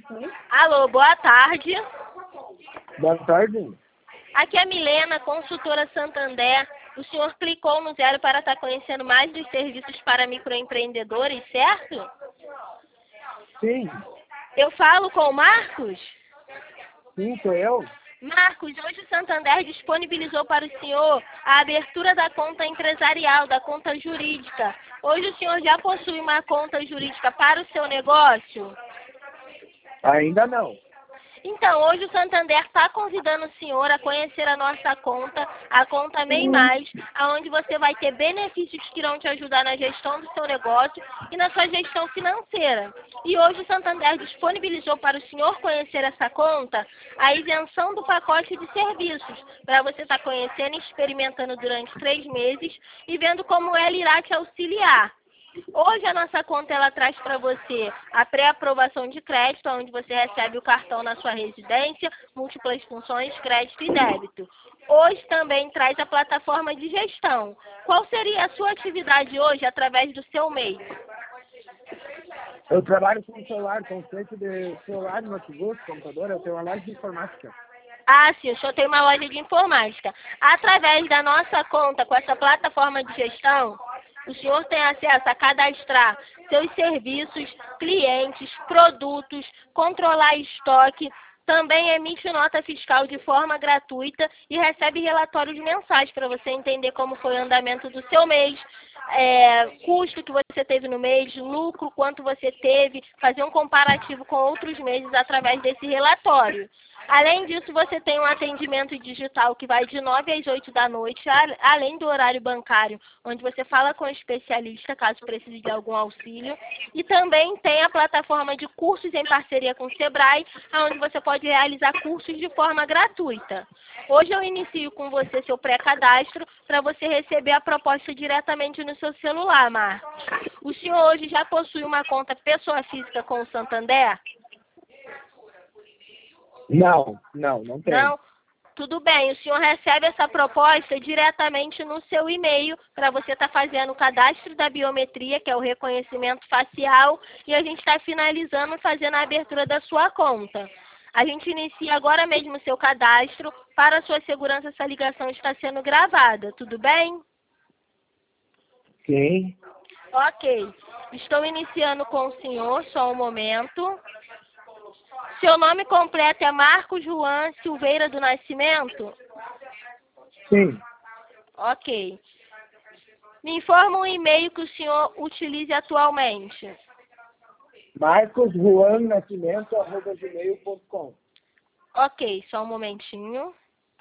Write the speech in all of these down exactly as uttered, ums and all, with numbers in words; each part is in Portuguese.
Alô, boa tarde. Boa tarde. Aqui é a Milena, consultora Santander. O senhor clicou no zero para estar conhecendo mais dos serviços para microempreendedores, certo? Sim, Eu falo com o Marcos? sim, sou eu. Marcos, hoje o Santander disponibilizou para o senhor a abertura da conta empresarial, da conta jurídica. Hoje o senhor já possui uma conta jurídica para o seu negócio? Ainda não. Então, hoje o Santander está convidando o senhor a conhecer a nossa conta, a conta MEI Mais, onde você vai ter benefícios que irão te ajudar na gestão do seu negócio e na sua gestão financeira. E hoje o Santander disponibilizou para o senhor conhecer essa conta a isenção do pacote de serviços, para você estar conhecendo e experimentando durante três meses e vendo como ela irá te auxiliar. Hoje a nossa conta ela traz para você a pré-aprovação de crédito, onde você recebe o cartão na sua residência, múltiplas funções, crédito e débito. Hoje também traz a plataforma de gestão. Qual seria a sua atividade hoje através do seu MEI? Eu trabalho com celular, conceito de celular, notebook, computador, eu tenho uma loja de informática. Ah, sim, o senhor tem uma loja de informática. Através da nossa conta, com essa plataforma de gestão, o senhor tem acesso a cadastrar seus serviços, clientes, produtos, controlar estoque, também emite nota fiscal de forma gratuita e recebe relatórios mensais para você entender como foi o andamento do seu mês, é, custo que você teve no mês, lucro, quanto você teve, fazer um comparativo com outros meses através desse relatório. Além disso, você tem um atendimento digital que vai de nove às oito da noite, além do horário bancário, onde você fala com o especialista, caso precise de algum auxílio. E também tem a plataforma de cursos em parceria com o Sebrae, onde você pode realizar cursos de forma gratuita. Hoje eu inicio com você seu pré-cadastro para você receber a proposta diretamente no seu celular, Marcos. O senhor hoje já possui uma conta pessoa física com o Santander? Não, não, não tenho. Não? Tudo bem, o senhor recebe essa proposta diretamente no seu e-mail para você estar tá fazendo o cadastro da biometria, que é o reconhecimento facial, e a gente está finalizando fazendo a abertura da sua conta. A gente inicia agora mesmo o seu cadastro. Para a sua segurança, essa ligação está sendo gravada, tudo bem? Sim. Ok. Estou iniciando com o senhor, só um momento. Seu nome completo é Marcos Juan Silveira do Nascimento? Sim. Ok. Me informa um e-mail que o senhor utilize atualmente. Marcos Juan Nascimento, arroba gmail ponto com. Ok, só um momentinho.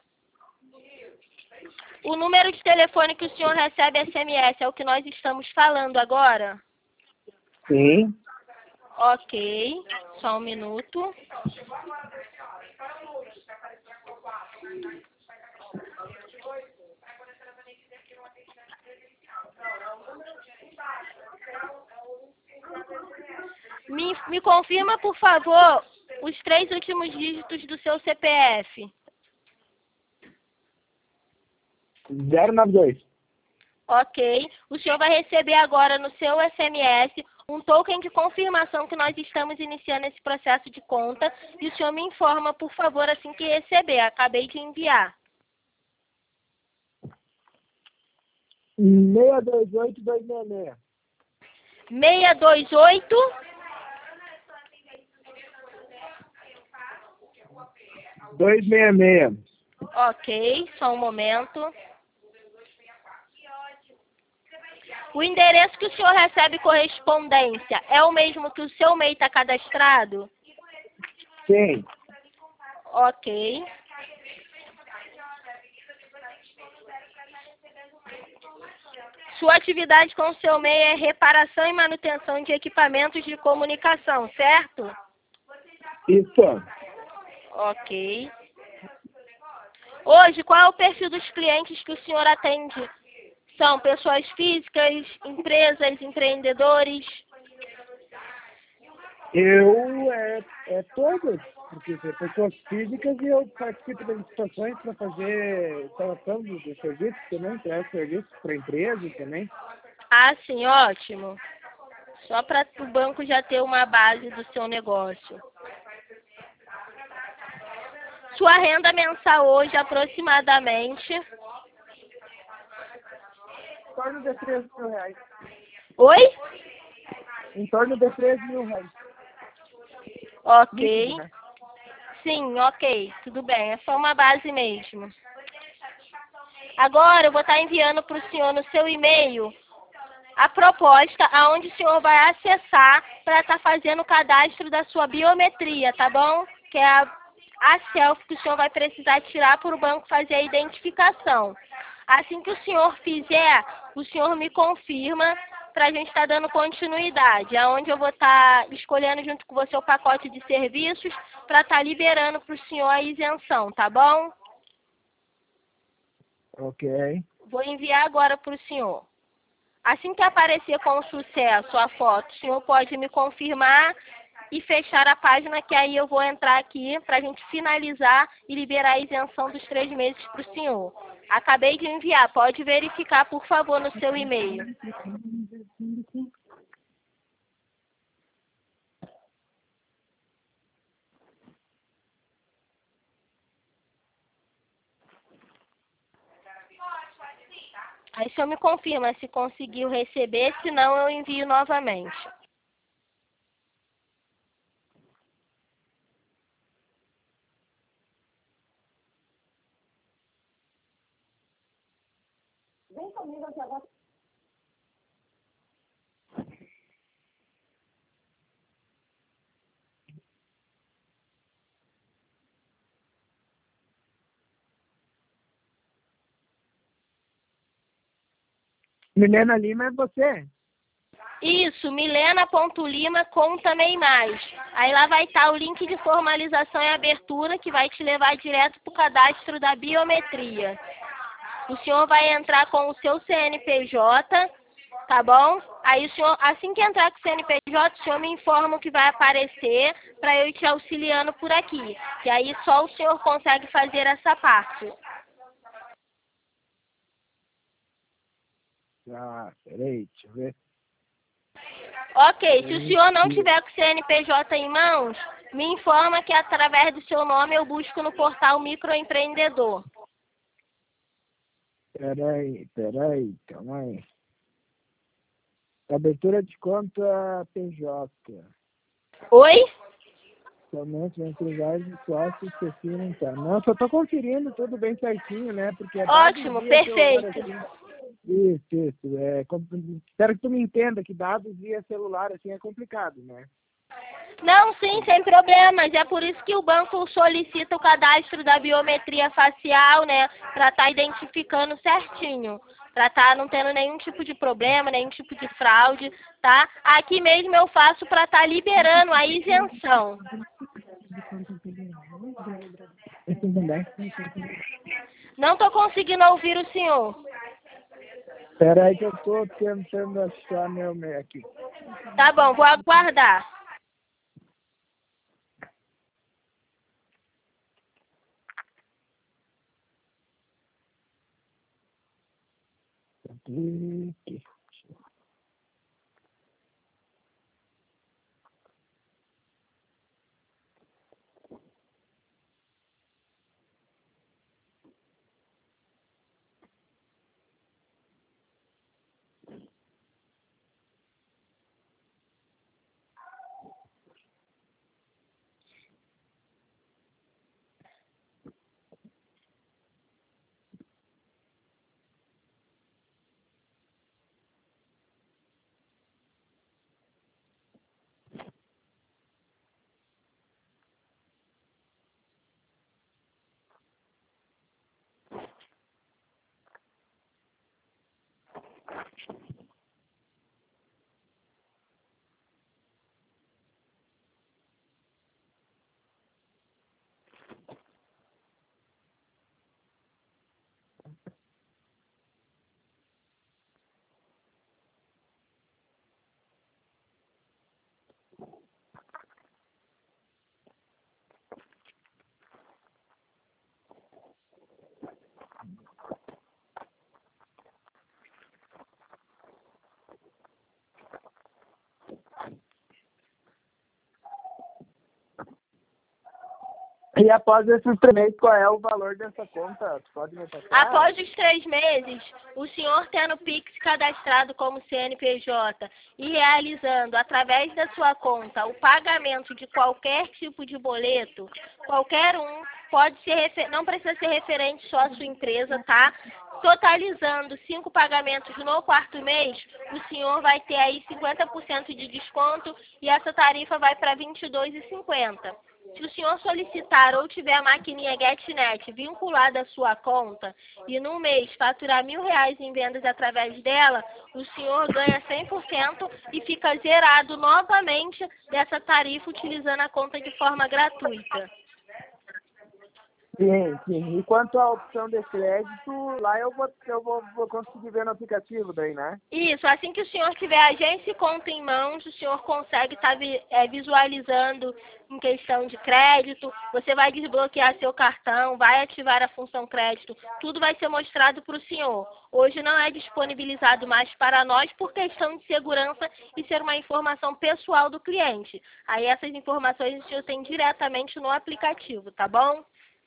O número de telefone que o senhor recebe S M S é o que nós estamos falando agora? Sim. Ok, só um minuto. Me, me confirma, por favor, os três últimos dígitos do seu C P F. zero nove dois. Ok. O senhor vai receber agora no seu S M S um token de confirmação que nós estamos iniciando esse processo de conta. E o senhor me informa, por favor, assim que receber. Acabei de enviar. seis dois oito dois seis seis. seis dois oito dois seis seis. Ok, só um momento. O endereço que o senhor recebe correspondência é o mesmo que o seu MEI está cadastrado? Sim. Ok. Sua atividade com o seu MEI é reparação e manutenção de equipamentos de comunicação, certo? Isso. Ok. Hoje, qual é o perfil dos clientes que o senhor atende? São pessoas físicas, empresas, empreendedores? Eu, é, é todos, porque são pessoas físicas e eu participo das licitações para fazer instalação de, de serviços também, criar serviços para empresas também. Ah, sim, ótimo. Só para o banco já ter uma base do seu negócio. Sua renda mensal hoje, aproximadamente. Em torno de três mil reais. Oi? Em torno de três mil reais. Ok. Líquido, né? Sim, ok. Tudo bem. É só uma base mesmo. Agora eu vou estar enviando para o senhor no seu e-mail a proposta aonde o senhor vai acessar para estar fazendo o cadastro da sua biometria, tá bom? Que é a, a selfie que o senhor vai precisar tirar para o banco fazer a identificação. Assim que o senhor fizer, o senhor me confirma para a gente estar dando continuidade, aonde eu vou estar escolhendo junto com você o pacote de serviços para estar liberando para o senhor a isenção, tá bom? Ok. Vou enviar agora para o senhor. Assim que aparecer com sucesso a foto, o senhor pode me confirmar e fechar a página, que aí eu vou entrar aqui para a gente finalizar e liberar a isenção dos três meses para o senhor. Acabei de enviar, pode verificar, por favor, no seu e-mail. Aí o senhor me confirma se conseguiu receber, senão eu envio novamente. Milena Lima é você? Isso, milena.lima com também mais. Aí lá vai estar o link de formalização e abertura que vai te levar direto para o cadastro da biometria. O senhor vai entrar com o seu C N P J, tá bom? Aí o senhor, assim que entrar com o C N P J, o senhor me informa o que vai aparecer para eu ir te auxiliando por aqui. E aí só o senhor consegue fazer essa parte. Ah, peraí, deixa eu ver. Ok, se o senhor não tiver com o C N P J em mãos, me informa que através do seu nome eu busco no portal Microempreendedor. Peraí, peraí, calma aí. Abertura de conta P J. Oi? Somente vai entregar de sócios que assinam, tá? Não, só tô conferindo tudo bem certinho, né? Porque é dados Ótimo, via celular perfeito. assim. Isso, isso. É, com- espero que tu me entenda que dados via celular assim é complicado, né? Não, sim, sem problemas. É por isso que o banco solicita o cadastro da biometria facial, né? Para estar identificando certinho. Para estar não tendo nenhum tipo de problema, nenhum tipo de fraude, tá? Aqui mesmo eu faço para estar liberando a isenção. Não estou conseguindo ouvir o senhor. Espera aí que eu tô tentando achar meu meu aqui. Tá bom, vou aguardar. Aqui. E após esses três meses, qual é o valor dessa conta? Tu pode me passar? Após os três meses, o senhor tendo o Pix cadastrado como C N P J e realizando, através da sua conta, o pagamento de qualquer tipo de boleto, qualquer um, pode ser refer... não precisa ser referente só à sua empresa, tá? Totalizando cinco pagamentos no quarto mês, o senhor vai ter aí cinquenta por cento de desconto e essa tarifa vai para vinte e dois reais e cinquenta centavos. Se o senhor solicitar ou tiver a maquininha GetNet vinculada à sua conta e no mês faturar mil reais em vendas através dela, o senhor ganha cem por cento e fica zerado novamente dessa tarifa utilizando a conta de forma gratuita. Sim, sim. E quanto à opção de crédito, lá eu vou, eu vou, vou conseguir ver no aplicativo daí, né? Isso, assim que o senhor tiver agência e conta em mãos, o senhor consegue estar é, visualizando em questão de crédito, você vai desbloquear seu cartão, vai ativar a função crédito, tudo vai ser mostrado para o senhor. Hoje não é disponibilizado mais para nós por questão de segurança e ser uma informação pessoal do cliente. Aí essas informações o senhor tem diretamente no aplicativo, tá bom?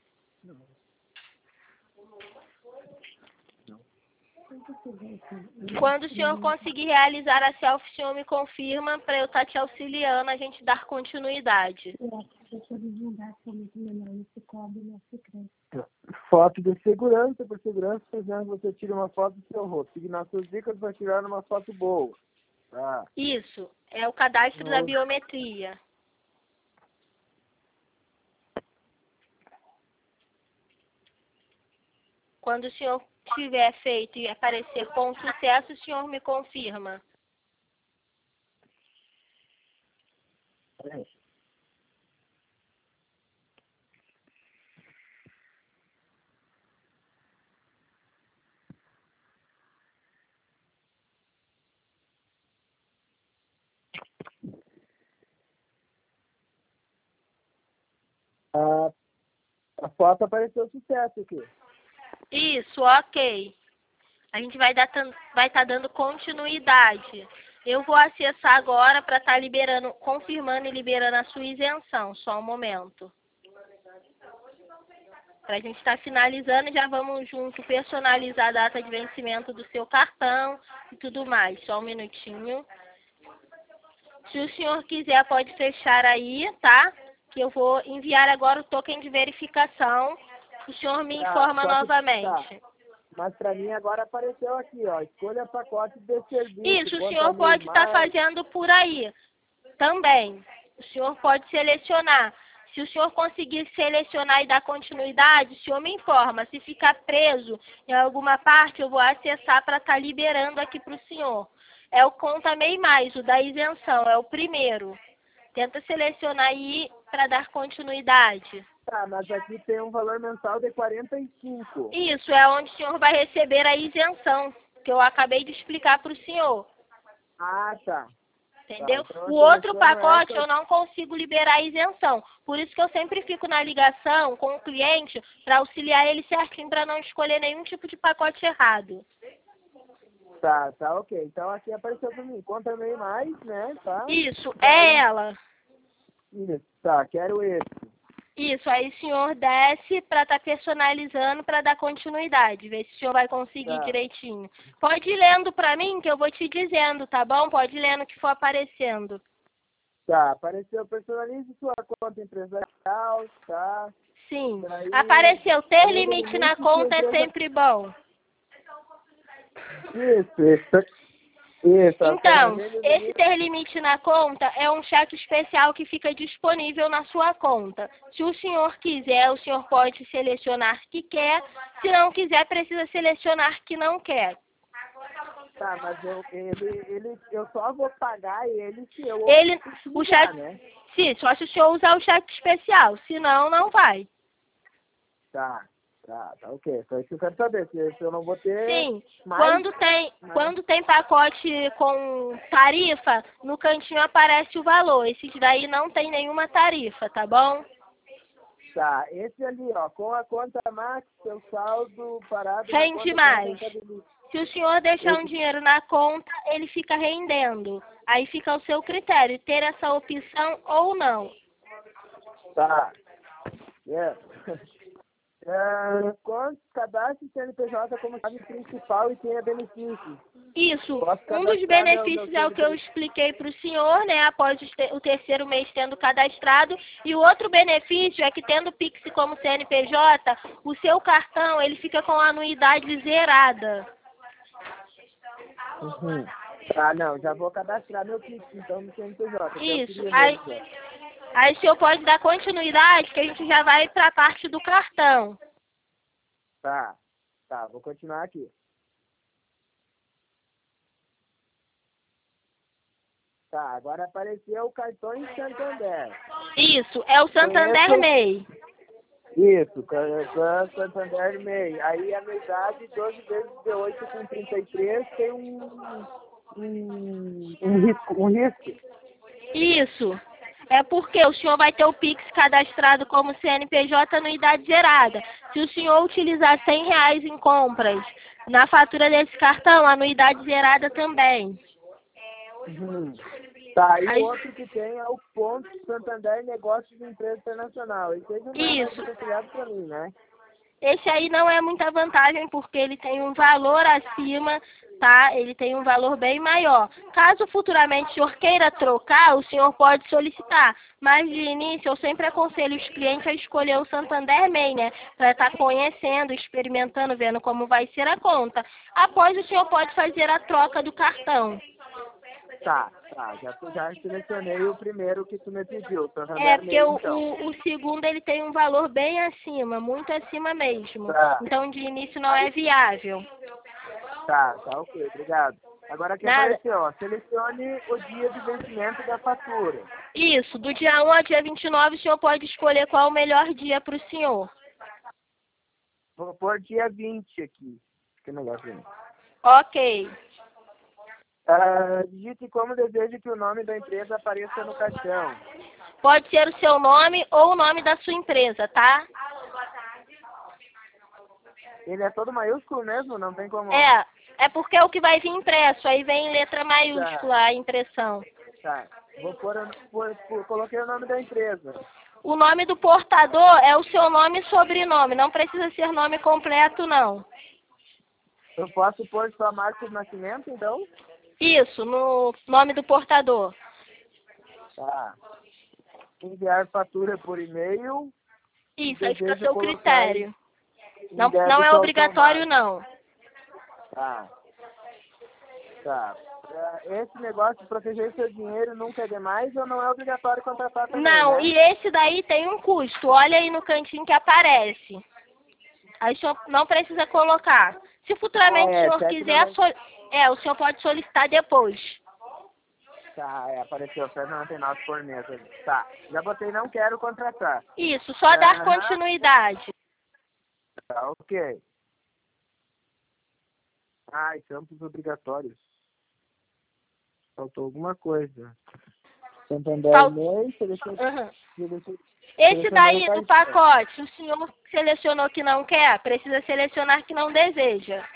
Quando o senhor conseguir realizar a selfie, o senhor me confirma para eu estar te auxiliando, a gente dar continuidade. Foto de segurança, por segurança, por exemplo, você tira uma foto do seu rosto. Seguir nas suas dicas para tirar uma foto boa. Tá. Isso, é o cadastro Não. da biometria. Quando o senhor tiver feito e aparecer com sucesso, o senhor me confirma. É. A, a foto apareceu sucesso aqui. Isso, ok. A gente vai dar vai estar dando continuidade. Eu vou acessar agora para estar liberando, confirmando e liberando a sua isenção. Só um momento. Para a gente estar finalizando, já vamos junto personalizar a data de vencimento do seu cartão e tudo mais. Só um minutinho. Se o senhor quiser, pode fechar aí, tá? Que eu vou enviar agora o token de verificação. O senhor me Tá, informa só que- novamente. tá. Mas para mim agora apareceu aqui, ó. Escolha pacote de serviço. Isso, o quanto senhor a pode mil estar mais. fazendo por aí também. O senhor pode selecionar. Se o senhor conseguir selecionar e dar continuidade, o senhor me informa. Se ficar preso em alguma parte, eu vou acessar para estar liberando aqui para o senhor. É o Conta MEI Mais, o da isenção, é o primeiro. Tenta selecionar aí para dar continuidade. Tá, mas aqui tem um valor mensal de quarenta e cinco. Isso, é onde o senhor vai receber a isenção, que eu acabei de explicar para o senhor. Ah, tá. Entendeu? Tá, então O eu outro seleciono pacote essa- eu não consigo liberar a isenção. Por isso que eu sempre fico na ligação com o cliente para auxiliar ele certinho para não escolher nenhum tipo de pacote errado. Tá, tá, ok. Então aqui apareceu para mim. Conta MEI mais, né? Tá? Isso, Tá, é ela. Isso, tá, quero esse. Isso, aí o senhor desce para estar personalizando para dar continuidade. Ver se o senhor vai conseguir Tá. direitinho. Pode ir lendo para mim que eu vou te dizendo, tá bom? Pode ir lendo o que for aparecendo. Tá, apareceu personalize sua conta empresarial, tá? Sim. Daí, Apareceu ter ter limite na limite conta de é empresa- sempre bom. Isso, isso. Isso, Então, apenas ele- esse ter limite na conta é um cheque especial que fica disponível na sua conta. Se o senhor quiser, o senhor pode selecionar que quer. Se não quiser, precisa selecionar que não quer. Tá, mas eu, ele, ele, eu só vou pagar ele se eu Ele, o utilizar, cheque, né? sim, só se o senhor usar o cheque especial. Se não, não vai. Tá, tá, tá, ok. Só isso que eu quero saber, se, se eu não vou ter Sim, mais... quando tem, mais- quando tem pacote com tarifa, no cantinho aparece o valor. Esses daí não tem nenhuma tarifa, tá bom? Tá, esse ali, ó, com a conta Max, seu saldo parado... na Rende conta mais. contabilidade. Se o senhor deixar um dinheiro na conta, ele fica rendendo. Aí fica ao seu critério, ter essa opção ou não. Tá. É. É, quando cadastre C N P J como chave principal e tenha benefícios. Isso, Posso um dos cadastrar meu- benefícios meu é o que eu C N P J? expliquei para o senhor, né, após o te- o terceiro mês tendo cadastrado, e o outro benefício é que tendo o Pix como C N P J, o seu cartão ele fica com a anuidade zerada. Uhum. Ah, não, já vou cadastrar meu Pix, então, no C N P J, que eu Isso, queria aí, mesmo. já. aí o senhor pode dar continuidade, que a gente já vai para a parte do cartão. Tá, tá, vou continuar aqui. Tá, agora apareceu o cartão em Santander. Isso, é o Santander Conheço- May. Isso, cartão Santander May. Aí a anuidade doze vezes de oito com trinta e três tem um, um, um risco, um risco. Isso. É porque o senhor vai ter o Pix cadastrado como C N P J anuidade zerada. Se o senhor utilizar cem reais em compras na fatura desse cartão, anuidade zerada também. Uhum. Tá, e Aí- o outro que tem é o ponto Santander Negócios de Empresa Internacional. Esse aí não é mais Isso. apropriado para mim, né? Esse aí não é muita vantagem porque ele tem um valor acima, tá? Ele tem um valor bem maior. Caso futuramente o senhor queira trocar, o senhor pode solicitar. Mas de início eu sempre aconselho os clientes a escolher o Santander May, né? Para estar conhecendo, experimentando, vendo como vai ser a conta. Após o senhor pode fazer a troca do cartão. Tá, tá, já, já selecionei o primeiro que tu me pediu, Santander É, porque May, o, então. o, o segundo ele tem um valor bem acima, muito acima mesmo. Tá. Então de início não é viável. Tá, tá ok, obrigado. Agora aqui Nada. apareceu, ó, selecione o dia de vencimento da fatura. Isso, do dia um ao dia vinte e nove o senhor pode escolher qual o melhor dia para o senhor. Vou pôr dia vinte aqui. Que negócio. Ok. Ah, digite como deseja que o nome da empresa apareça no cartão. Pode ser o seu nome ou o nome da sua empresa, tá? Ele é todo maiúsculo mesmo? Não tem como... É, é porque é o que vai vir impresso, aí vem em letra maiúscula a impressão. Tá, vou pôr, o- pôr, pôr- coloquei o nome da empresa. O nome do portador é o seu nome e sobrenome, não precisa ser nome completo, não. Eu posso pôr sua marca de nascimento, então? Isso, no nome do portador. Tá. Enviar fatura por e-mail. Isso, aí fica a Desejo seu colocar critério. em Não, débito não é obrigatório, automático. não. Tá. Tá. É, esse negócio de proteger seu dinheiro nunca é demais ou não é obrigatório contratar também, Não, né? e esse daí tem um custo. Olha aí no cantinho que aparece. Aí o senhor não precisa colocar. Se futuramente Ah, é, o senhor sete quiser, noventa- sol- é, o senhor pode solicitar depois. Tá, é, apareceu sete reais e noventa e nove por mês. Tá, já botei não quero contratar. Isso, só dar Aham. continuidade. Tá, ok. Ai, campos obrigatórios. Faltou alguma coisa. Santander Fal- May, selecione... Aham. selecione- Esse selecionei daí o do cartão. pacote, o senhor selecionou que não quer, precisa selecionar que não deseja.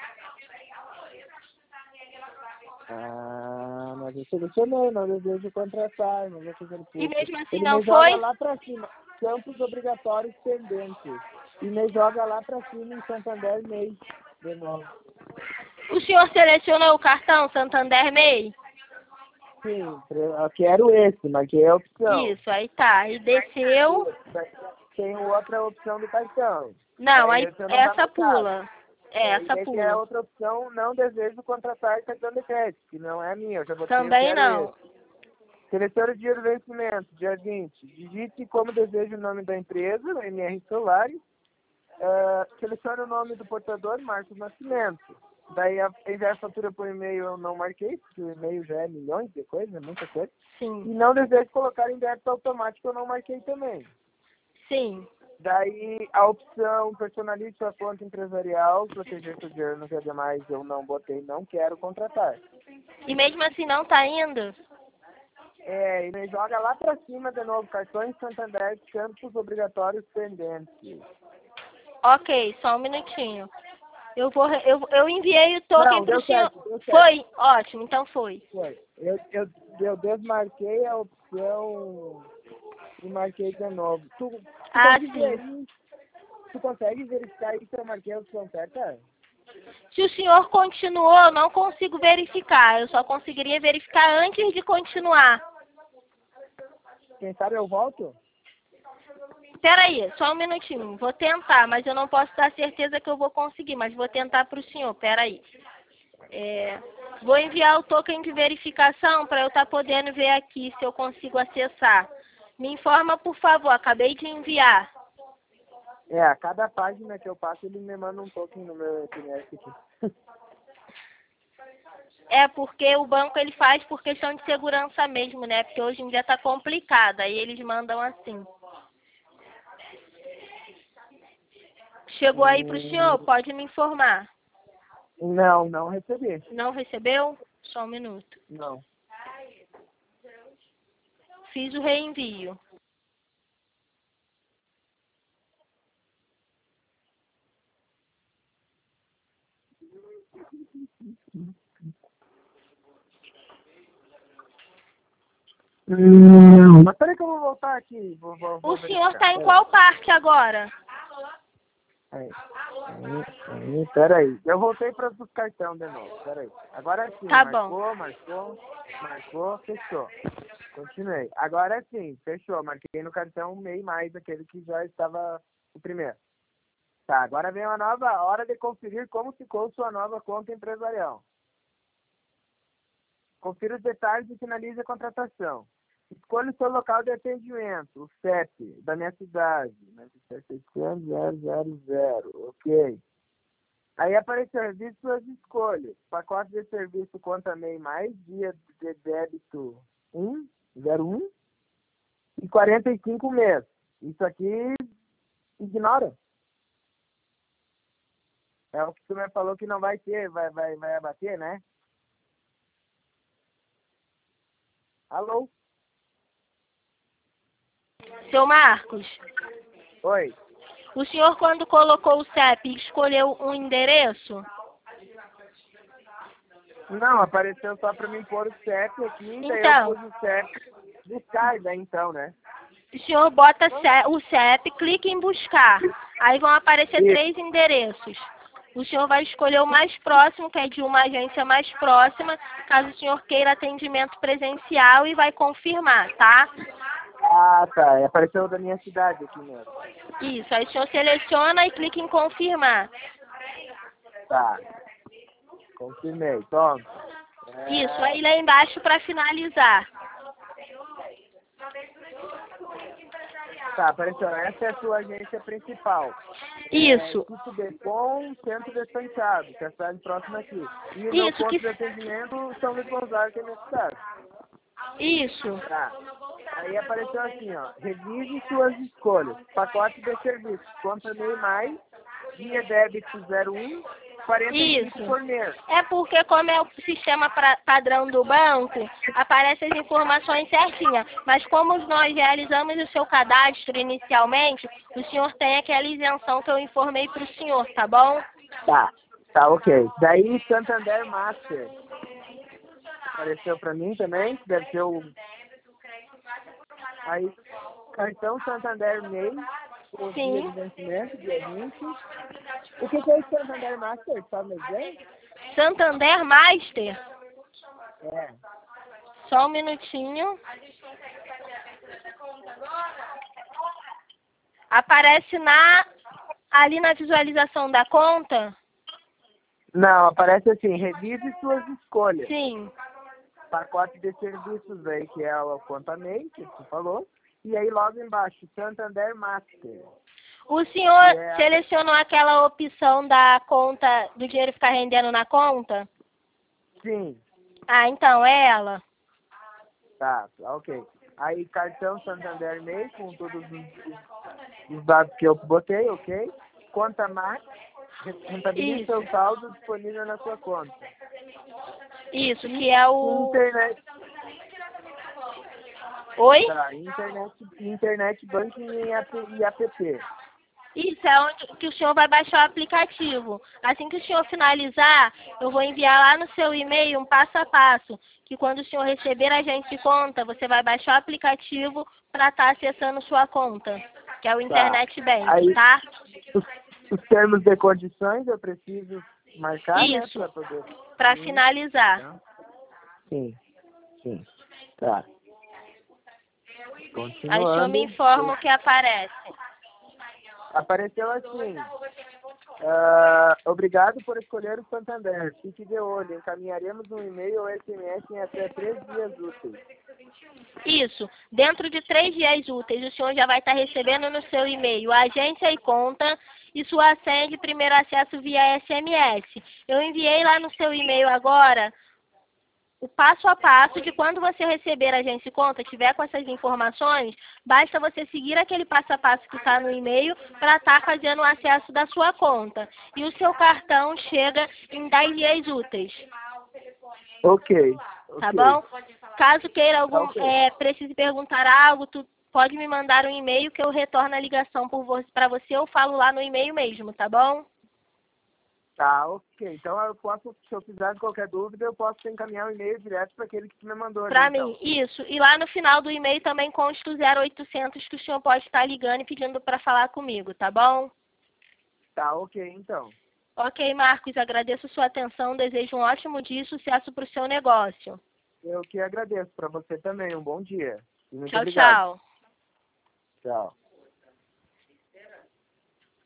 Ah, mas eu selecionei, não desejo contratar, não vou fazer E curso. mesmo assim Ele não me joga foi? lá pra cima, campos obrigatórios pendentes. E me joga lá pra cima em Santander May, de novo. O senhor selecionou o cartão Santander May? Sim, eu quero esse, marquei a opção. Isso, aí tá. E desceu. Tem outra opção do cartão. Não, aí esse eu não tá essa marcado. pula. É, É, essa e daí tem a pula. outra opção, não desejo contratar cartão de crédito, que não é minha, eu já botei, eu Também quero não. esse. Selecione o dia do vencimento, dia vinte. Digite como deseja o nome da empresa, M R Solares. Uh, selecione o nome do portador, marca o nascimento. Daí a enviar fatura por e-mail eu não marquei, porque o e-mail já é milhões de coisa, muita coisa. Sim, E não desejo colocar em débito automático, eu não marquei também. sim. Daí a opção personalize sua conta empresarial, proteger seu dinheiro no dia demais, eu não botei, não quero contratar. E mesmo assim não tá indo? É, e me joga lá pra cima de novo, cartões Santander, campos obrigatórios pendentes. Ok, só um minutinho. Eu vou, re- eu, eu enviei o token Não, pro deu senhor. certo, deu certo. Foi? Ótimo, então foi. Foi. Eu, eu, eu desmarquei a opção e marquei de novo. Tu, tu, Ah, consegue, sim. aí, tu consegue verificar aí se eu marquei a opção certa? Se o senhor continuou, eu não consigo verificar. Eu só conseguiria verificar antes de continuar. Quem sabe eu volto? Peraí, só um minutinho. Vou tentar, mas eu não posso dar certeza que eu vou conseguir, mas vou tentar para o senhor. Peraí. É, vou enviar o token de verificação para eu estar podendo ver aqui se eu consigo acessar. Me informa, por favor. Acabei de enviar. É, a cada página que eu passo, ele me manda um token no meu S M S aqui. É porque o banco ele faz por questão de segurança mesmo, né? Porque hoje em dia tá complicado. Aí eles mandam assim. Chegou aí pro senhor? Hum, Pode me informar. não, não recebi. Não recebeu? Só um minuto. Não. Fiz o reenvio. Hum, mas peraí que eu vou voltar aqui. Vou, vou, vou O senhor verificar. tá em Peraí. qual parte agora? Aí, aí, aí, peraí. Eu voltei para os cartão de novo. Peraí. Agora sim, Tá bom. marcou, marcou, marcou, fechou. Continuei. Agora sim, fechou. Marquei no cartão um MEI mais aquele que já estava o primeiro. Tá, agora vem uma nova hora de conferir como ficou sua nova conta empresarial. Confira os detalhes e finalize a contratação. Escolha o seu local de atendimento, o C E P da minha cidade, nove sete oito zero zero zero, ok. Aí apareceu serviço suas escolhas, pacote de serviço conta MEI mais, dia de débito um, zero um e quarenta e cinco meses. Isso aqui ignora. É o que tu me falou que não vai ter, vai, vai, vai abater, né? Alô? Seu Marcos, Oi. o senhor quando colocou o C E P escolheu um endereço? Não, apareceu só para mim pôr o C E P aqui, daí eu Então, pus o C E P buscar, daí então, né? o senhor bota o C E P, clica em buscar. Aí vão aparecer Isso. três endereços. O senhor vai escolher o mais próximo, que é de uma agência mais próxima, caso o senhor queira atendimento presencial, e vai confirmar, tá? Ah, tá. Apareceu da minha cidade aqui mesmo. Isso, aí o senhor seleciona e clica em confirmar. Tá. Confirmei. Pronto. Isso, É... aí lá embaixo para finalizar. Tá, apareceu. Essa é a sua agência principal. Isso, É, Instituto Decom, Centro de Santiago, que é a cidade próxima aqui. E o meu isso, ponto que... de atendimento, São Luís Gonzaga, que é a minha cidade. Isso, Tá. Aí apareceu assim, ó. Revise suas escolhas. Pacote de serviços. Conta MEI mais, dia débito zero um, quarenta e cinco isso. por mês. É porque como é o sistema pra- padrão do banco, aparecem as informações certinhas. Mas como nós realizamos o seu cadastro inicialmente, o senhor tem aquela isenção que eu informei para o senhor, tá bom? Tá. Tá, ok. Daí Santander Master. Apareceu pra mim também, que deve ser o... Aí, cartão Santander MEI, o dia de Sim. vencimento, dia vinte. O que que é esse Santander Master? Sabe me dizer? Santander Master. É. Só um minutinho. Aparece na ali na visualização da conta? Não, aparece assim, revise suas escolhas. Sim. Pacote de serviços aí, que é o conta MEI, que você falou. E aí logo embaixo, Santander Master. O senhor Que é a... selecionou aquela opção da conta, do dinheiro ficar rendendo na conta? Sim, Ah, então é ela. tá, tá, ok. Aí cartão Santander MEI, com todos os, os dados que eu botei, ok. Conta Max, rentabilize Isso. seu saldo disponível na sua conta. Isso, que é o... Internet, Oi? tá, internet, internet banking e app. Isso é onde que o senhor vai baixar o aplicativo. Assim que o senhor finalizar, eu vou enviar lá no seu e-mail um passo a passo, que quando o senhor receber a Agência Conta, você vai baixar o aplicativo para estar acessando sua conta, que é o Tá. Internet Bank, Aí, tá? os, os termos de condições eu preciso marcar, né? Isso, Para poder. para Sim, finalizar. tá. Sim, sim. Tá. Aí o senhor me Continuando. informa o que aparece. Apareceu assim. ah, obrigado por escolher o Santander. Fique de olho. Encaminharemos um e-mail ou S M S em até três dias úteis. Isso, dentro de três dias úteis, o senhor já vai estar recebendo no seu e-mail a agência e conta e sua senha de primeiro acesso via S M S. Eu enviei lá no seu e-mail agora o passo a passo de quando você receber a agência e conta, tiver com essas informações, basta você seguir aquele passo a passo que está no e-mail para estar fazendo o acesso da sua conta. E o seu cartão chega em dez dias úteis. Ok. Tá Ok. bom? Caso queira Tá algum, ok. é, precise perguntar algo, tu pode me mandar um e-mail que eu retorno a ligação para você, eu falo lá no e-mail mesmo, tá bom? Tá, ok. Então eu posso, se eu precisar de qualquer dúvida, eu posso encaminhar um e-mail direto para aquele que me mandou ali, Para então. mim, isso. E lá no final do e-mail também consta o zero oitocentos que o senhor pode estar ligando e pedindo para falar comigo, tá bom? Tá, ok, então. Ok, Marcos, agradeço sua atenção, desejo um ótimo dia e sucesso para o seu negócio. Eu que agradeço. Para você também. Um bom dia. E muito Tchau, obrigado. tchau. Tchau.